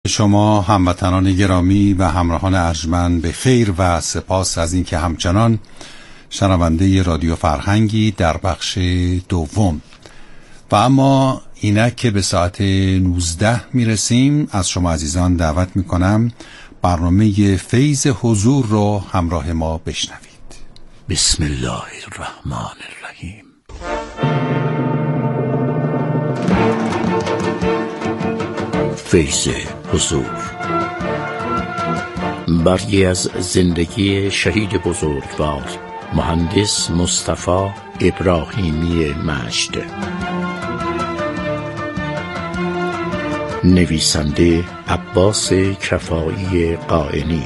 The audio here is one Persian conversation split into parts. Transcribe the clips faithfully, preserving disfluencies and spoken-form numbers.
شما هموطنان گرامی و همراهان ارجمند به خیر و سپاس از اینکه همچنان شنونده رادیو فرهنگی در بخش دوم. و اما اینک که به ساعت نوزده میرسیم، از شما عزیزان دعوت میکنم برنامه فیض حضور رو همراه ما بشنوید. بسم الله الرحمن الرحیم. فیض حضور، برگی از زندگی شهید بزرگوار مهندس مصطفی ابراهیمی مجد، نویسنده عباس کفایی قائنی،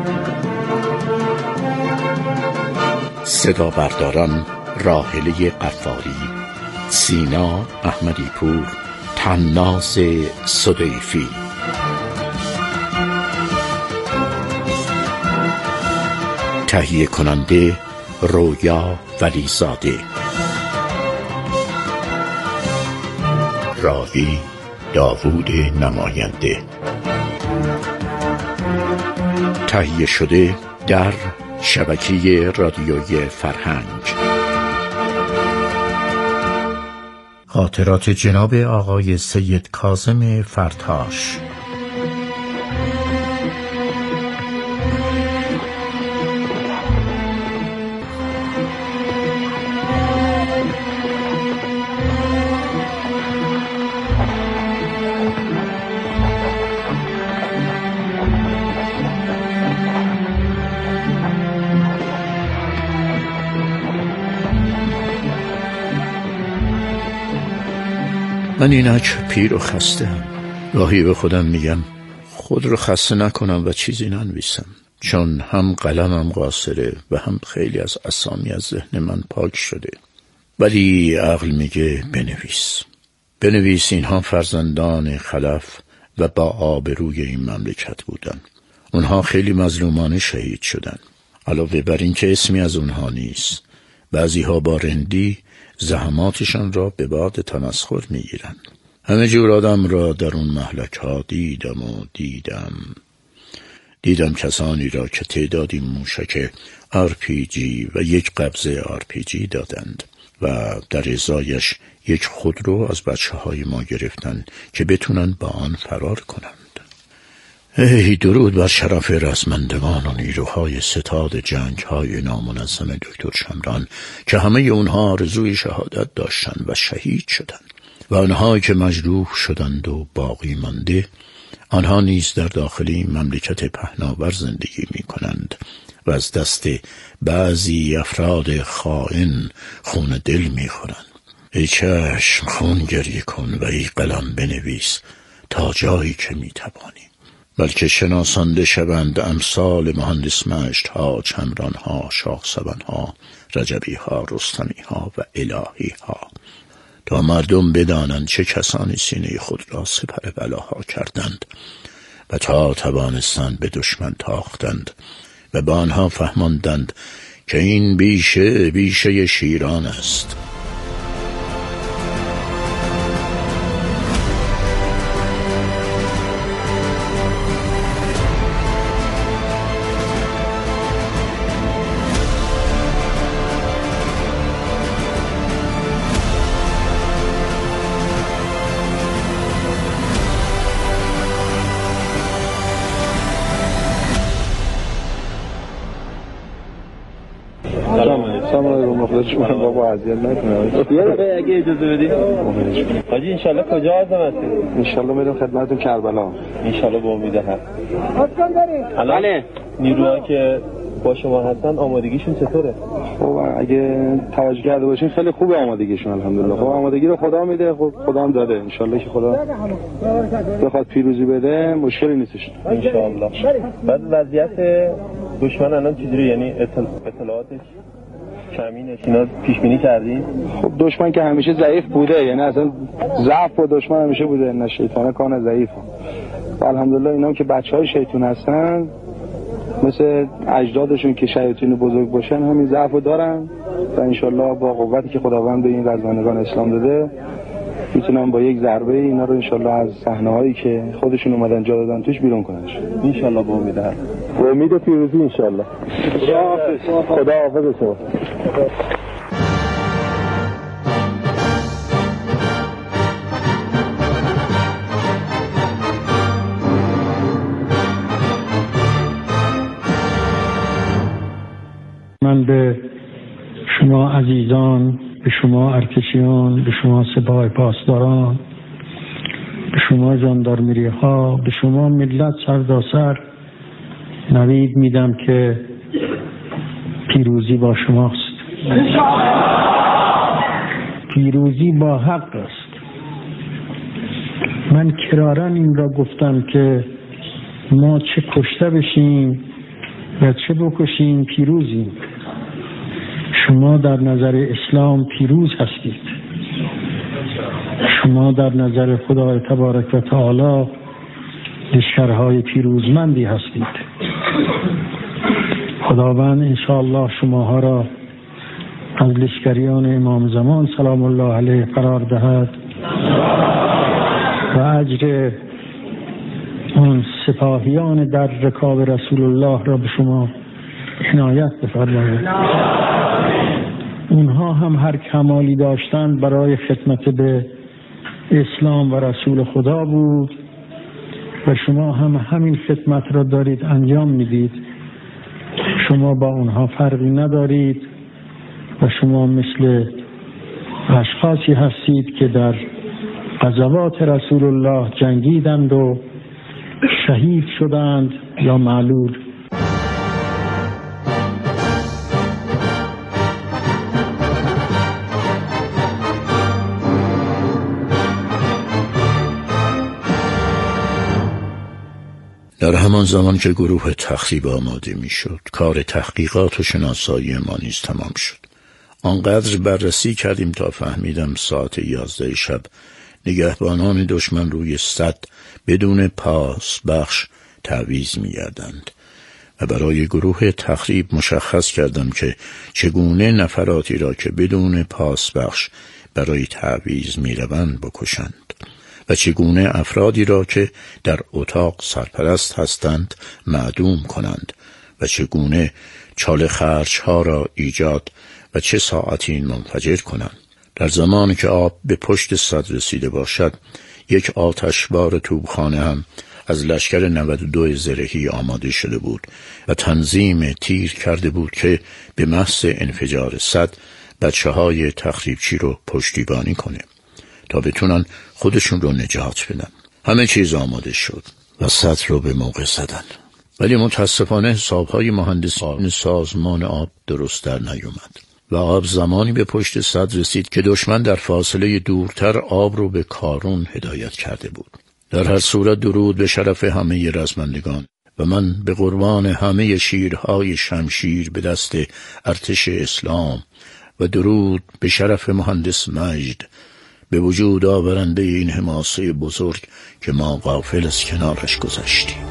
صدا برداران راحله قفاری، سینا احمدی پور، طناز صدیفی. تهیه کننده رویا ولیزاده. راوی داوود نماینده. تهیه شده در شبکه رادیوی فرهنگ. خاطرات جناب آقای سید کاظم فرتاش. من اینک پیر و خسته‌ام. گاهی به خودم میگم خود رو خسته نکنم و چیزی ننویسم، چون هم قلمم قاصره و هم خیلی از اسامی از ذهن من پاک شده. ولی عقل میگه بنویس بنویس اینها فرزندان خلف و با آبروی این مملکت بودن. اونها خیلی مظلومانه شهید شدن. علاوه بر این که اسمی از اونها نیست، بعضی ها با رندی زحماتشان را به باد تمسخر میگیرند. همه جور آدم را در اون مهلک ها دیدم و دیدم دیدم کسانی را که تعدادی موشک آر پی جی و یک قبضه آر پی جی دادند و در ازایش یک خودرو از بچه های ما گرفتند که بتونن با آن فرار کنند. ای درود بر شرف رزمندگان و نیروهای ستاد جنگ های نامنظم دکتر شمران که همه اونها آرزوی شهادت داشتند و شهید شدند، و آنها که مجروح شدند و باقی مانده، آنها نیز در داخل این مملکت پهناور زندگی می کنند و از دست بعضی افراد خائن خون دل می خورند. ای چشم خون گریه کن و ای قلم بنویس تا جایی که می توانی، بلکه شناسانده شوند امثال مهندس مجد ها، چمران ها، شاه سبن ها، رجبی ها، رستمی ها و الهی ها، تا مردم بدانند چه کسانی سینه خود را سپر بلاها کردند و تا توانستند به دشمن تاختند و به آنها فهماندند که این بیشه بیشه شیران است. بابا اذیت نکنید. یه دقیقه اگه اجازه بدید. حاجی ان شاءالله کجا عزم هستید؟ ان شاءالله میرم خدمتتون کربلا. ان شاءالله با امید حق. حتما دارید. الان نیروها که با شما هستن آمادگیشون چطوره؟ خب اگه توجه کرده باشین خیلی خوبه آمادگیشون الحمدلله. خب آمادگی رو خدا میده، خب خدا هم داده. ان شاءالله که خدا بخواد پیروزی بده مشکلی نیستش. ان شاءالله. بعد وضعیت دشمن الان چجوری، یعنی اطلاعاتش کمینش اینا پیش بینی کردین؟ خب دشمن که همیشه ضعیف بوده، یعنی اصلا ضعف و دشمن همیشه بوده، نه شیطانه کانه ضعیف. و الحمدلله اینا که بچهای شیطون هستن مثل اجدادشون که شیاطین بزرگ باشن همین ضعفو دارن و انشالله با قوتی که خداوند به این رزمندگان اسلام داده میتونن با یک ضربه اینا رو انشالله از صحنه‌هایی که خودشون اومدن جا دادن توش بیرون کننش انشالله. با امید هست با امید پیروزی انشالله. خدا حافظ شما. من به شما عزیزان، به شما ارتشیان، به شما سپاه پاسداران، به شما ژاندارمری ها، به شما ملت سرتاسر نوید میدم که پیروزی با شماست. پیروزی با حق است. من کرارن این را گفتم که ما چه کشته بشیم و چه بکشیم پیروزیم. شما در نظر اسلام پیروز هستید. شما در نظر خدای تبارک و تعالی لشکرهای پیروزمندی هستید. خداوند انشاءالله شماها را از لشکریان امام زمان سلام الله علیه قرار دهد و اجر اون سپاهیان در رکاب رسول الله را به شما عنایت بفرمایید. اونها هم هر کمالی داشتند برای خدمت به اسلام و رسول خدا بود و شما هم همین خدمت را دارید انجام میدید. شما با اونها فرقی ندارید و شما مثل اشخاصی هستید که در غزوات رسول الله جنگیدند و شهید شدند یا معلول. در همان زمان که گروه تخریب آماده می شد، کار تحقیقات و شناسایی ما نیز تمام شد. آنقدر بررسی کردیم تا فهمیدم ساعت یازده شب نگهبانان دشمن روی سد بدون پاس بخش تعویض می گردند و برای گروه تخریب مشخص کردم که چگونه نفراتی را که بدون پاس بخش برای تعویض می روند بکشند و چگونه افرادی را که در اتاق سرپرست هستند معدوم کنند و چگونه چاله خرج ها را ایجاد و چه ساعتی منفجر کنند. در زمانی که آب به پشت سد رسیده باشد، یک آتشبار توپخانه هم از لشکر نود و دو زرهی آماده شده بود و تنظیم تیر کرده بود که به محض انفجار سد بچه های تخریبچی رو پشتیبانی کنه تا بتونن خودشون رو نجات بدن. همه چیز آماده شد و سد رو به موقع زدن، ولی متاسفانه حسابهای مهندسان سازمان آب درست در نیومد و آب زمانی به پشت سد رسید که دشمن در فاصله دورتر آب رو به کارون هدایت کرده بود. در هر صورت درود به شرف همه رزمندگان و من به قربان همه شیرهای شمشیر به دست ارتش اسلام و درود به شرف مهندس مجد به وجود آورنده این حماسه بزرگ که ما غافل از کنارش گذشتیم.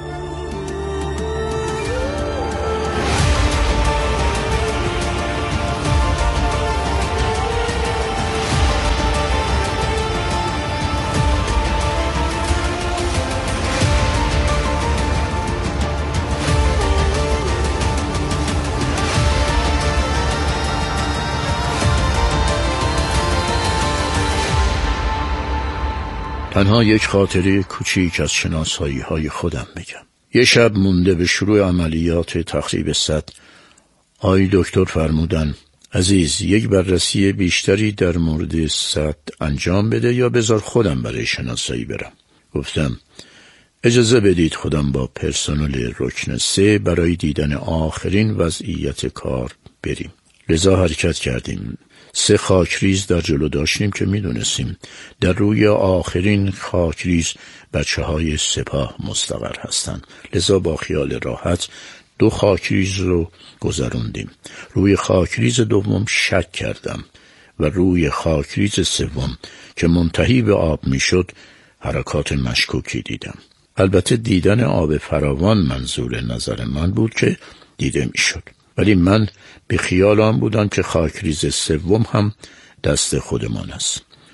تنها یک خاطره کوچیک از شناسایی های خودم میگم. یه شب مونده به شروع عملیات تخریب سد، آقای دکتر فرمودن عزیز یک بررسی بیشتری در مورد سد انجام بده یا بذار خودم برای شناسایی برم. گفتم اجازه بدید خودم با پرسنل رکن سه برای دیدن آخرین وضعیت کار بریم. لذا حرکت کردیم. سه خاکریز در جلو داشتیم که میدونستیم در روی آخرین خاکریز بچه های سپاه مستقر هستند. لذا با خیال راحت دو خاکریز رو گذروندیم. روی خاکریز دوم شک کردم و روی خاکریز سوم که منتهی به آب میشد حرکات مشکوکی دیدم. البته دیدن آب فراوان منظور نظر من بود که دیده میشد، ولی من به خیال آن بودم که خاکریز سوم هم دست خودمان است.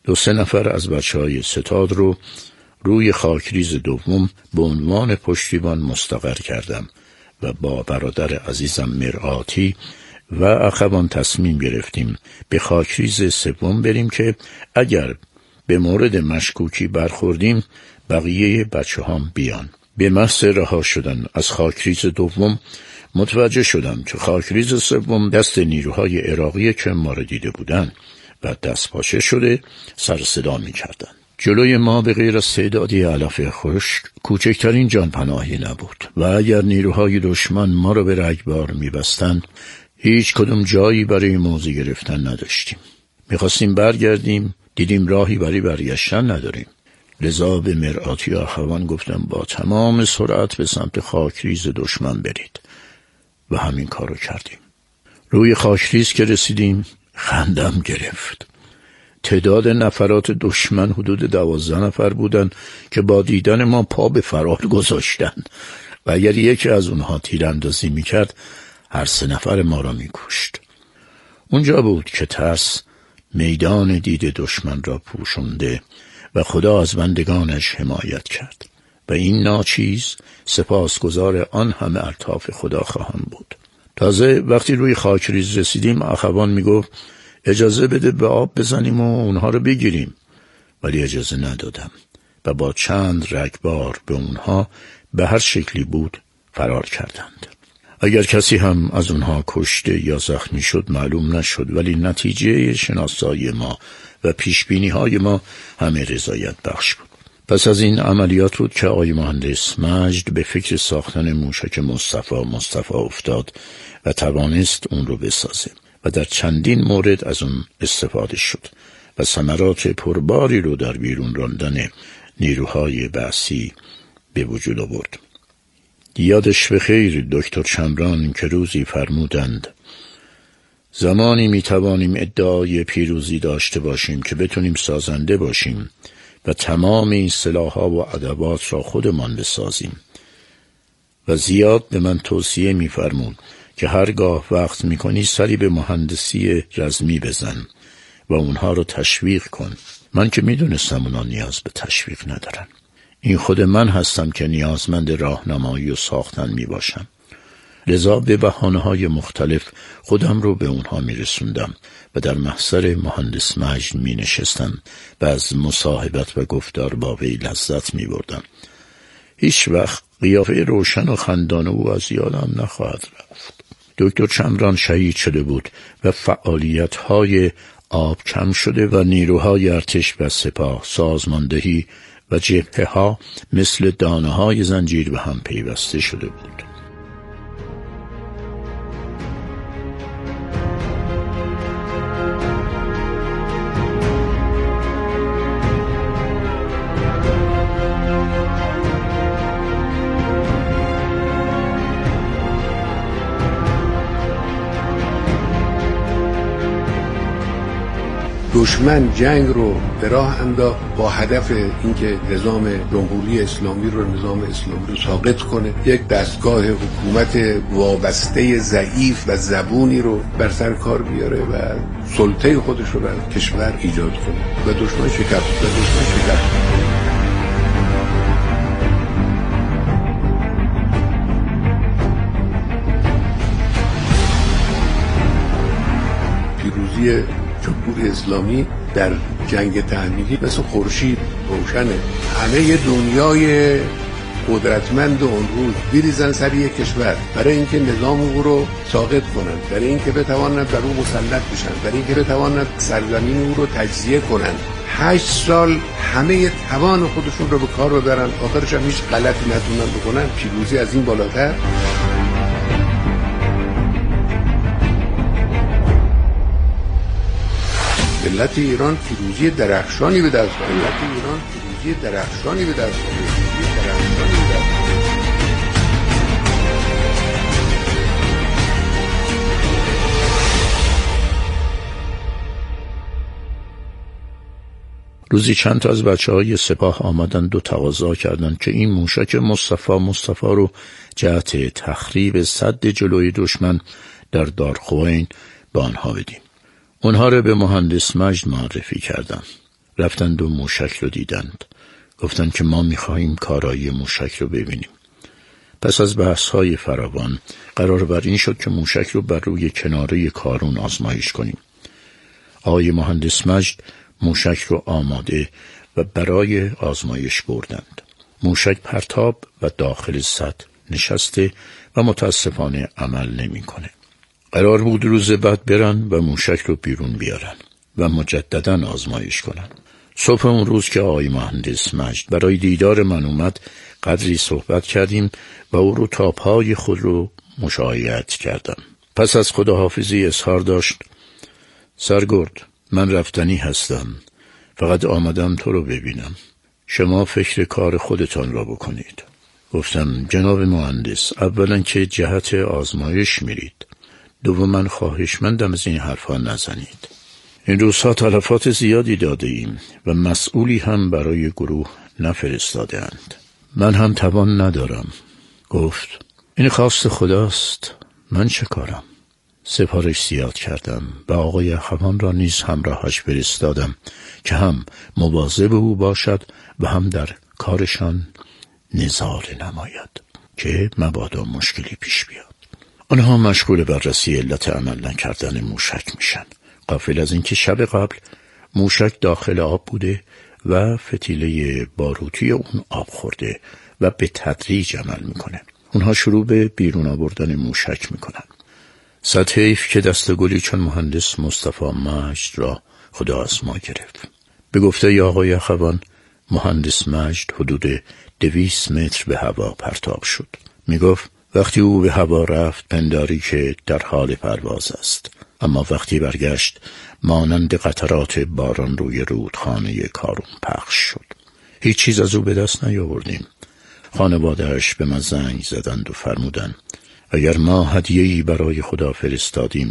دو سه نفر از بچه‌های ستاد رو روی خاکریز دوم به عنوان پشتیبان مستقر کردم و با برادر عزیزم مرآتی و اخوان تصمیم گرفتیم به خاکریز سوم بریم که اگر به مورد مشکوکی برخوردیم بقیه بچه هم بیان. به محض رها شدن از خاکریز دوم متوجه شدم که خاکریز سوم دست نیروهای عراقی که ما را دیده بودن و دست پاچه شده سر صدا می کردن. جلوی ما به غیر از تعدادی علف خشک کوچکترین جان پناهی نبود و اگر نیروهای دشمن ما را به رگبار می بستن هیچ کدوم جایی برای موضع گرفتن نداشتیم. می خواستیم برگردیم، دیدیم راهی برای برگشتن نداریم. لذا به مرآتی و اخوان گفتم با تمام سرعت به سمت خاکریز دشمن برید و همین کارو کردیم. روی خاکریز که رسیدیم خندم گرفت. تعداد نفرات دشمن حدود دوازده نفر بودن که با دیدن ما پا به فرار گذاشتن و اگر یکی از اونها تیراندازی میکرد هر سه نفر ما را میکشت. اونجا بود که ترس میدان دید دشمن را پوشونده و خدا از بندگانش حمایت کرد و این ناچیز سپاسگزار آن همه الطاف خدا خواهم بود. تازه وقتی روی خاکریز رسیدیم اخوان میگفت اجازه بده به آب بزنیم و اونها رو بگیریم، ولی اجازه ندادم و با چند رگبار به اونها به هر شکلی بود فرار کردند. اگر کسی هم از اونها کشته یا زخمی شد معلوم نشد، ولی نتیجه شناسایی ما و پیشبینی های ما همه رضایت بخش بود. پس از این عملیات بود که آقای مهندس مجد به فکر ساختن موشک مصطفی مصطفی افتاد و توانست اون رو بسازه و در چندین مورد از اون استفاده شد و ثمرات پرباری رو در بیرون راندن نیروهای بعثی به وجود آورد. یادش بخیر دکتر چمران که روزی فرمودند زمانی میتوانیم ادعای پیروزی داشته باشیم که بتونیم سازنده باشیم و تمام این سلاح‌ها و ادوات را خودمان بسازیم. و زیاد به من توصیه می‌فرمود که هرگاه وقت می‌کنی سری به مهندسی رزمی بزن و اونها رو تشویق کن. من که می‌دونستم اونا نیاز به تشویق ندارن. این خود من هستم که نیازمند راهنمایی و ساختن میباشم. لذا به بهانه‌های مختلف خودم رو به اونها میرسوندم و در محضر مهندس مجد می نشستم و از مصاحبت و گفتار با وی لذت می بردم. هیچ وقت قیافه روشن و خندان او از یادم نخواهد رفت. دکتر چمران شهید شده بود و فعالیت‌های آب کم شده و نیروهای ارتش و سپاه سازماندهی و جبهه ها مثل دانه های زنجیر به هم پیوسته شده بود. دشمن جنگ رو به راه انداخت با هدف اینکه نظام جمهوری اسلامی رو نظام اسلامی رو ساقط کنه، یک دستگاه حکومت وابسته ضعیف و زبونی رو بر سر کار بیاره و سلطه خودش رو بر کشور ایجاد کنه و دشمن شکست و دشمن شکست پیروزی جمهوری اسلامی در جنگ تحمیلی مثل خورشید روشنه. همه دنیای قدرتمند اون روز بریزن سر یک کشور برای اینکه نظام او رو ساقط کنند، برای اینکه بتوانند بر او مسلط بشن، برای اینکه بتوانند سرزمین او رو تجزیه کنند. هشت سال همه توان خودشون رو به کار ببرن، آخرش هم هیچ غلطی نتونن بکنن. پیروزی از این بالاتر؟ ملت ایران پیروزی درخشانی به دست آورد. ملت ایران پیروزی درخشانی به دست آورد. روزی چند تا از بچه‌های سپاه آمدند و تقاضا کردند که این موشک مصطفی مصطفی رو جهت تخریب سد جلوی دشمن در دارخوین به آنها بدیم. اونها رو به مهندس مجد معرفی کردم. رفتند و موشک رو دیدند. گفتند که ما می‌خواهیم کارایی موشک رو ببینیم. پس از بحث‌های فراوان قرار بر این شد که موشک رو بر روی کناره کارون آزمایش کنیم. آقای مهندس مجد موشک رو آماده و برای آزمایش بردند. موشک پرتاب و داخل سطح نشسته و متاسفانه عمل نمی‌کنه. قرار بود روز بعد برن و موشک رو بیرون بیارن و مجدداً آزمایش کنن. صبح اون روز که آقای مهندس مجد برای دیدار من اومد، قدری صحبت کردیم و او رو تا پای خود رو مشایعت کردم. پس از خداحافظی اظهار داشت: سرگرد، من رفتنی هستم، فقط آمدم تو رو ببینم. شما فکر کار خودتان را بکنید. گفتم: جناب مهندس، اولا که جهت آزمایش میرید، دوما خواهشمندم از این حرفا نزنید. این روزها تلفات زیادی داده ایم و مسئولی هم برای گروه نفرستاده اند. من هم توان ندارم. گفت: این خواست خداست، من چه کارم؟ سفارش زیاد کردم و آقای اخوان را نیز همراهش فرستادم که هم مواظب او باشد و هم در کارشان نظاره نماید که مبادا مشکلی پیش بیاد. آنها مشغول بررسی علت عمل نکردن موشک میشن، غافل از اینکه شب قبل موشک داخل آب بوده و فتیله باروتی اون آب خورده و به تدریج عمل میکنه. اونها شروع به بیرون آوردن موشک میکنن. صد حیف که دست گلی چون مهندس مصطفی مجد را خدا از ما گرفت. به گفته آقای اخوان، مهندس مجد حدود دویست متر به هوا پرتاب شد. میگفت وقتی او به هوا رفت پنداری که در حال پرواز است، اما وقتی برگشت مانند قطرات باران روی رودخانه کارون پخش شد. هیچ چیز از او به دست نیاوردیم. خانواده‌اش به من زنگ زدند و فرمودند اگر ما هدیه‌ای برای خدا فرستادیم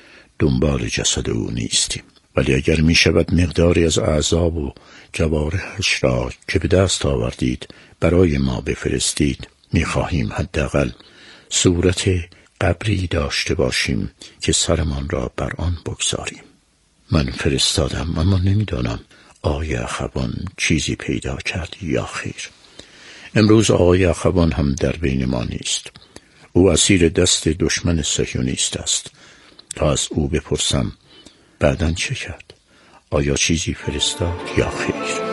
دنبال جسد او نیستیم، ولی اگر می شود مقداری از اعضا و جوارحش را که به دست آوردید برای ما بفرستید، می خواهیم حداقل صورت قبری داشته باشیم که سرمان را بر آن بگذاریم. من فرستادم، اما نمیدانم آقای اخوان چیزی پیدا کرد یا خیر. امروز آقای اخوان هم در بین ما نیست. او اسیر دست دشمن صهیونیست است. تا از او بپرسم بعداً چه کرد؟ آیا چیزی فرستاد یا خیر؟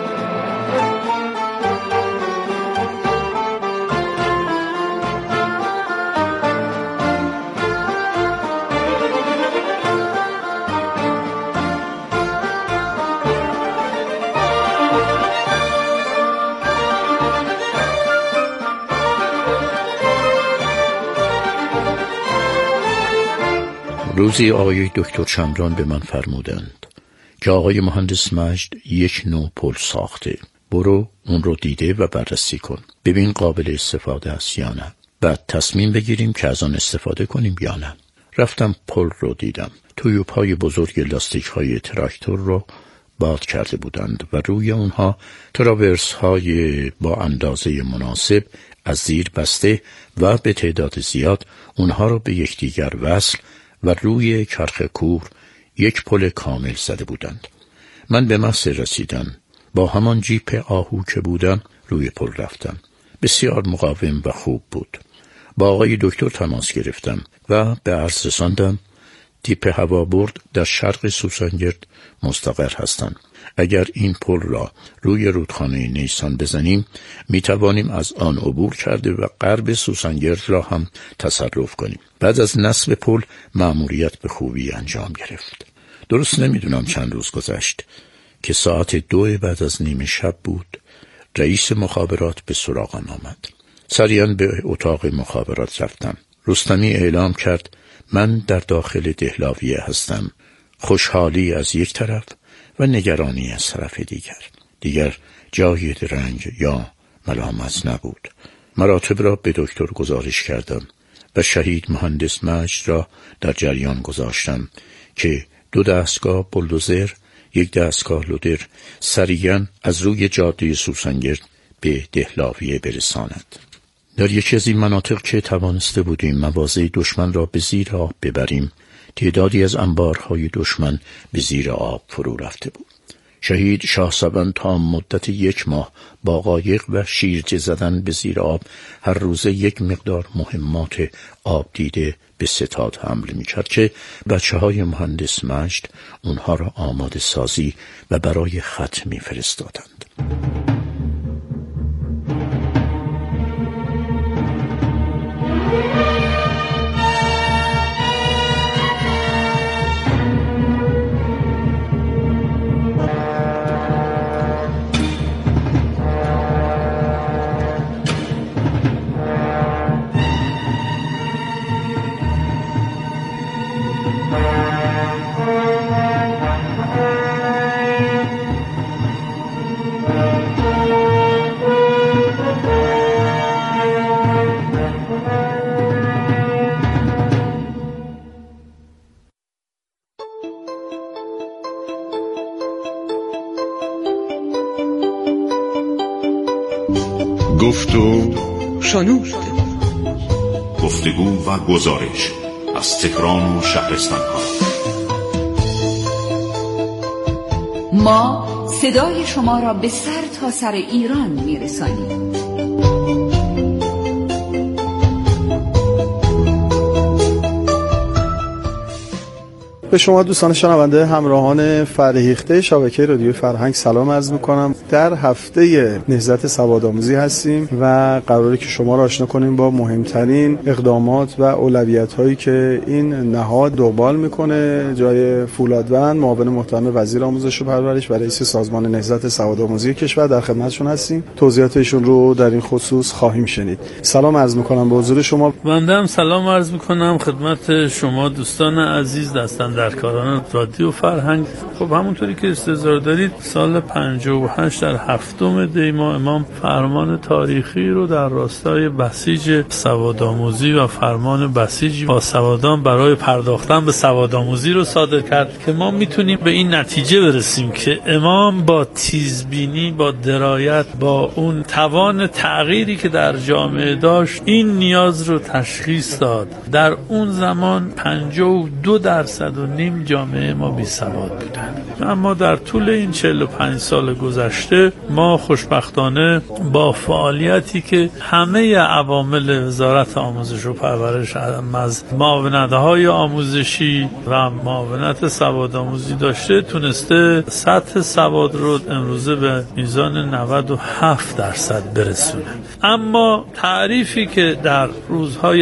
روزی آقای دکتر شمران به من فرمودند که آقای مهندس مجد یک نوع پل ساخته، برو اون رو دیده و بررسی کن، ببین قابل استفاده است یا نه، بعد تصمیم بگیریم که از آن استفاده کنیم یا نه. رفتم پل رو دیدم. تویوپای بزرگ لاستیک های تراکتور رو باد کرده بودند و روی اونها تراورس های با اندازه مناسب از زیر بسته و به تعداد زیاد اونها رو به یکدیگر وصل و روی چرخ کور یک پل کامل زده بودند. من به محض رسیدن با همان جیپ آهو که بودم روی پل رفتم. بسیار مقاوم و خوب بود. با آقای دکتر تماس گرفتم و به عرض رساندم تیپ هوابرد در شرق سوسنگرد مستقر هستند. اگر این پل را روی رودخانه نیسان بزنیم می توانیم از آن عبور کرده و غرب سوسنگرد را هم تصرف کنیم. بعد از نصب پل مأموریت به خوبی انجام گرفت. درست نمیدونم چند روز گذشت که ساعت دو بعد از نیمه شب بود. رئیس مخابرات به سراغم آمد. سریعا به اتاق مخابرات رفتم. رستمی اعلام کرد من در داخل دهلاویه هستم. خوشحالی از یک طرف و نگرانی از طرف دیگر. دیگر جای درنگ یا ملامت نبود. مراتب را به دکتر گزارش کردم و شهید مهندس مجد را در جریان گذاشتم که دو دستگاه بلدوزر، یک دستگاه لودر سریعاً از روی جاده سوسنگرد به دهلاویه برساند. در یکی از این مناطق که توانسته بودیم مواضع دشمن را به زیر آب ببریم، تعدادی از انبارهای دشمن به زیر آب فرو رفته بود. شهید شاهسبند تا مدت یک ماه با قایق و شیرجه زدن به زیر آب هر روزه یک مقدار مهمات آب دیده به ستاد حمل می کرد که بچه های مهندس مجد اونها را آماده سازی و برای خط می فرستادند. گفت و شنود. گفتگو و گزارش از تهران و شهرستان ها. ما صدای شما را به سر تا سر ایران میرسانیم. به شما دوستان شنونده همراهان فرهیخته شبکه رادیو فرهنگ سلام عرض می‌کنم. در هفته نهضت سوادآموزی هستیم و قراره که شما را آشنا کنیم با مهمترین اقدامات و اولویت‌هایی که این نهاد دنبال میکنه. جای فولادوند معاون محترم وزیر آموزش و پرورش و رئیس سازمان نهضت سوادآموزی کشور در خدمتشون هستیم. توضیحات ایشون رو در این خصوص خواهیم شنید. سلام عرض می‌کنم به حضور شما. بنده هم سلام عرض می‌کنم خدمت شما دوستان عزیز دستن در کاران رادیو فرهنگ. خب همونطوری که استحضار دارید سال پنجاه و هشت در هفتم دی ماه امام فرمان تاریخی رو در راستای بسیج سوادآموزی و فرمان بسیج با سوادان برای پرداختن به سوادآموزی رو صادر کرد که ما میتونیم به این نتیجه برسیم که امام با تیزبینی، با درایت، با اون توان تغییری که در جامعه داشت این نیاز رو تشخیص داد. در اون زمان پنجاه و دو درصد و نیم جامعه ما بی سواد بودن، اما در طول این چهل و پنج سال گذشته ما خوشبختانه با فعالیتی که همه عوامل وزارت آموزش و پرورش از معاونت‌های آموزشی و معاونت سوادآموزی داشته تونسته سطح سواد رو امروزه به میزان نود و هفت درصد برسونه. اما تعریفی که در روزهای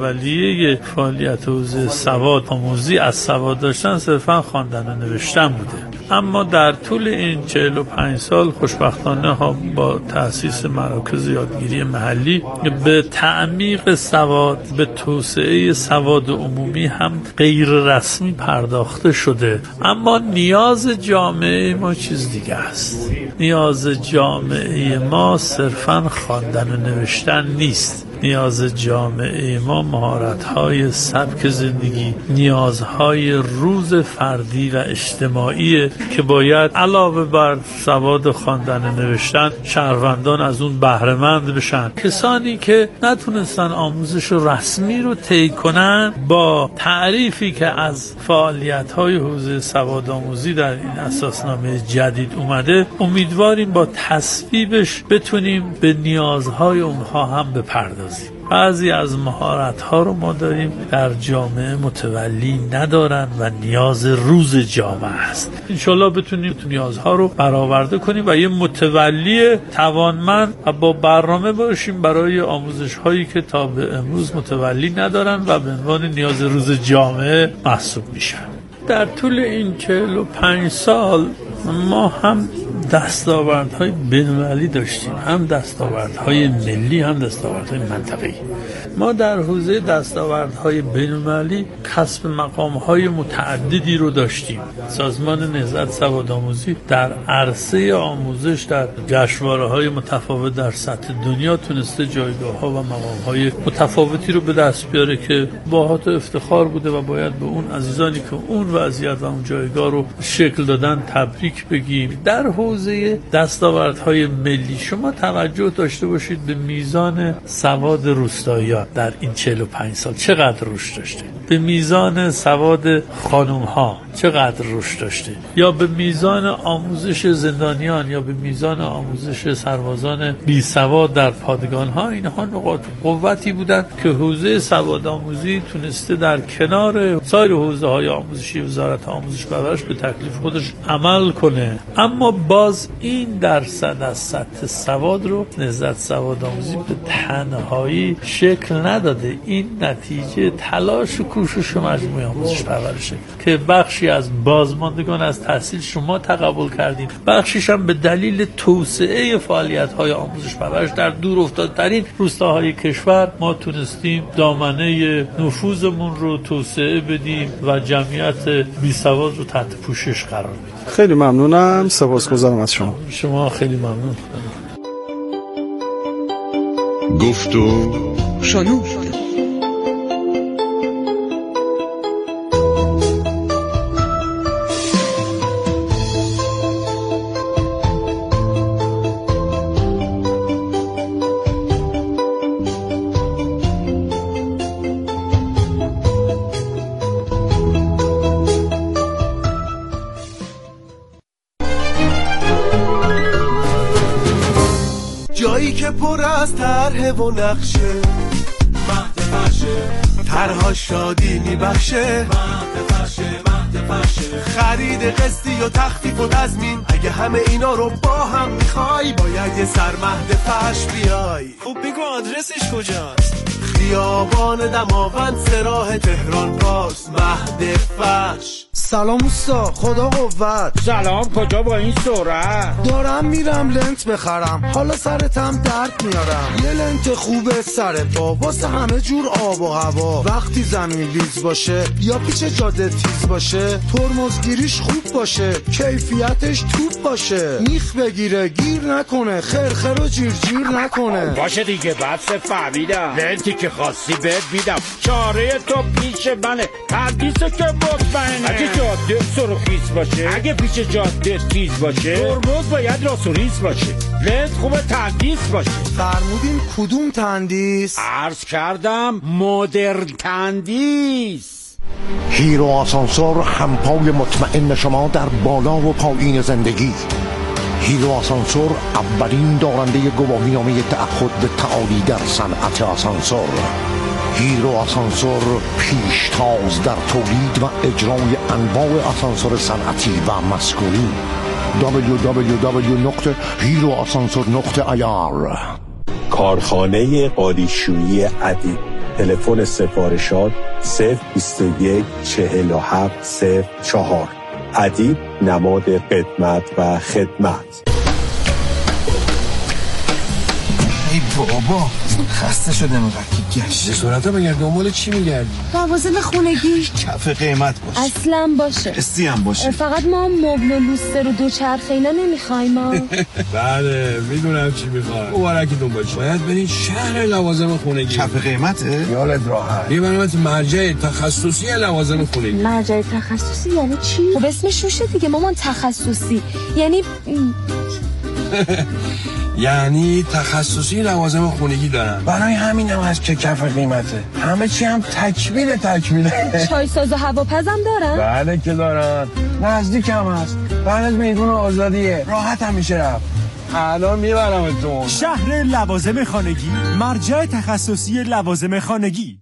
اولیه فعالیت حوزه سواد آموزی از سواد داشتن صرفا خواندن و نوشتن بوده، اما در طول این چهل و پنج سال خوشبختانه ها با تأسیس مراکز یادگیری محلی به تعمیق سواد، به توسعه سواد عمومی هم غیر رسمی پرداخته شده. اما نیاز جامعه ما چیز دیگه است. نیاز جامعه ما صرفا خواندن و نوشتن نیست. نیاز جامعه ما مهارت‌های سبک زندگی، نیازهای روز فردی و اجتماعی که باید علاوه بر سواد خواندن و نوشتن شهروندان از اون بهره مند بشن. کسانی که نتونستن آموزش رسمی رو طی کنن با تعریفی که از فعالیت‌های حوزه سوادآموزی در این اساسنامه جدید اومده، امیدواریم با تصویبش بتونیم به نیازهای اونها هم بپردازیم. بعضی از مهارت‌ها رو ما داریم در جامعه متولی ندارن و نیاز روز جامعه است. انشالله بتونیم نیازها رو برآورده کنیم و یه متولی توانمند و با برنامه باشیم برای آموزش‌هایی که تا به امروز متولی ندارن و به عنوان نیاز روز جامعه محسوب میشن. در طول این چهل و پنج سال ما هم دستاوردهای بین‌المللی داشتیم، هم دستاوردهای ملی، هم دستاوردهای منطقه‌ای. ما در حوزه دستاوردهای بین‌المللی کسب مقام‌های متعددی رو داشتیم. سازمان نهضت سوادآموزی در عرصه آموزش در جشنواره‌های متفاوت در سطح دنیا تونسته جایگاه‌ها و مقام‌های متفاوتی رو به دست بیاره که باهات افتخار بوده و باید به اون عزیزانی که اون وضعیت و اون جایگاه رو شکل دادن تبریک بگیم. در حوزه دستاوردهای ملی شما توجه داشته باشید به میزان سواد روستاییان در این چهل و پنج سال چقدر رشد داشته. به میزان سواد خانم ها چقدر رشد داشته، یا به میزان آموزش زندانیان، یا به میزان آموزش سربازان بی سواد در پادگان ها. اینها نقاط قوتی بودند که حوزه سواد آموزی تونسته در کنار سایر حوزه های آموزشی وزارت آموزش و پرورش به تکلیف خودش عمل کنه. اما باز این درصد از سطح سواد رو نهضت سواد آموزی به تنهایی شکل نداده. این نتیجه تلاش و کوشش مجموعه آموزش پرورشه که بخشی از بازماندگان از تحصیل شما تقبل کردین، بخشیش هم به دلیل توسعه فعالیت‌های آموزش پرورش در دور افتاده‌ترین روستاهای کشور ما تونستیم دامنه نفوذمون رو توسعه بدیم و جمعیت بی سواد رو تحت پوشش قرار بدیم. خیلی ممنونم، سپاسگزارم از شما. شما خیلی ممنون. گفت و شنود. جایی که پر از طرح و نقشه، مهد فرشه، طرها شادی میبخشه، مهد فرشه، مهد فرشه، خرید قسطی و تخفیف و تضمین. اگه همه اینا رو با هم میخوای باید یه سر مهد فرش بیای. خب بگو آدرسش کجاست؟ خیابان دماوند سراح تهران پاس، مهد فرش. سلام اوستا، خدا قوت. سلام، کجا با این سرعت؟ دارم میرم لنت بخرم، حالا سرتم درد میارم. یه لنت خوبه سر پا واسه همه جور آب و هوا. وقتی زمین لیز باشه یا پیچ جاده تیز باشه، ترمزگیریش خوب باشه، کیفیتش توپ باشه. میخ بگیره گیر نکنه، خرخر و جیر جیر نکنه. باشه دیگه، بس فهمیدم. لنتی که خواستی بهت میدم، چاره تو پیش منه، تردیسه که مطمئنه. اگه جاده سرخیز باشه، اگه پیش جاده تیز باشه، ترمز باید راست و ریز باشه، لنت خوبه تندیس باشه. فرمودین کدوم تندیس؟ عرض کردم مدرن تندیس. هیرو آسانسور، همپای مطمئن شما در بالا و پایین زندگی. هیرو آسانسور اولین دارنده گواهینامه تعهد به تعالی در صنعت آسانسور. هیرو آسانسور پیشتاز در تولید و اجرای انواع آسانسور صنعتی و مسکونی. دبلیو دبلیو دبلیو نقطه هیرو آسانسور نقطه آی آر. کارخانه قالیشویی ادیب. تلفن سفارشات صفر بیست و یک چهل و هفت صفر چهار. ادیب، نماد قدمت و خدمت. ای بابا خسته شده مقدر گشت جسارتا بگرد دنبال چی میگردی؟ لوازم خونگی کف قیمت باشه، اصلا باشه، قسطی هم باشه. فقط ما مبل و لوستر و دوچرخه اینا نمیخوایم ما. بله میدونم چی میخوای. مبارکتون باشه. باید برین شهر لوازم خونگی. کف قیمته؟ یالت راحت. میبرمت مرجع تخصصی لوازم خونگی. مرجع تخصصی یعنی چی؟ خب اسمش روشه دیگه مامان، تخصصی یعنی یعنی تخصصی لوازم خونگی دارن. برای همین هم هست که کف قیمته. همه چی هم تکمیل تکمیله. چای ساز و هواپزم دارن؟ بله که دارن. نزدیک هم هست. بعد از میدون آزادیه. راحت هم میشه رفت. الان میبرمتون. شهر لوازم خانگی، مرجع تخصصی لوازم خانگی.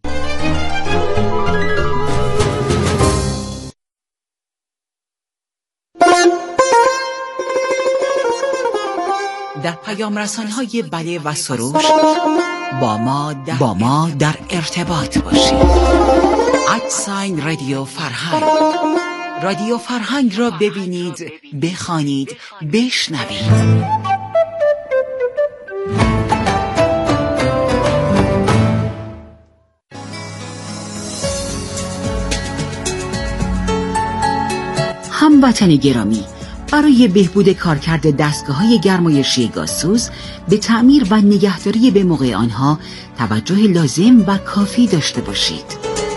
در پیام رسان‌های بله و سروش با ما در, با ما در ارتباط باشید. ادساین رادیو فرهنگ. رادیو فرهنگ را ببینید، بخوانید، بشنوید. هموطن گرامی، برای بهبود کارکرد دستگاه‌های گرمایشی گازسوز به تعمیر و نگهداری به موقع آنها توجه لازم و کافی داشته باشید.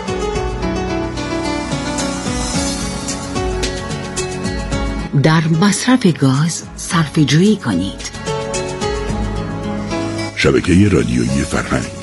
در مصرف گاز صرفه‌جویی کنید. شبکه رادیویی فرهنگ.